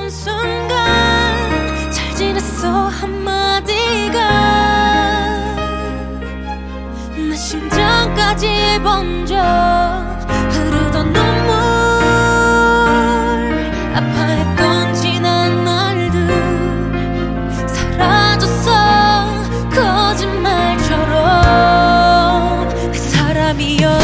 순간 잘 지냈어 한마디가 내 심장까지 번져 흐르던 눈물 아파했던 지난 날들 사라졌어 거짓말처럼 그 사람이여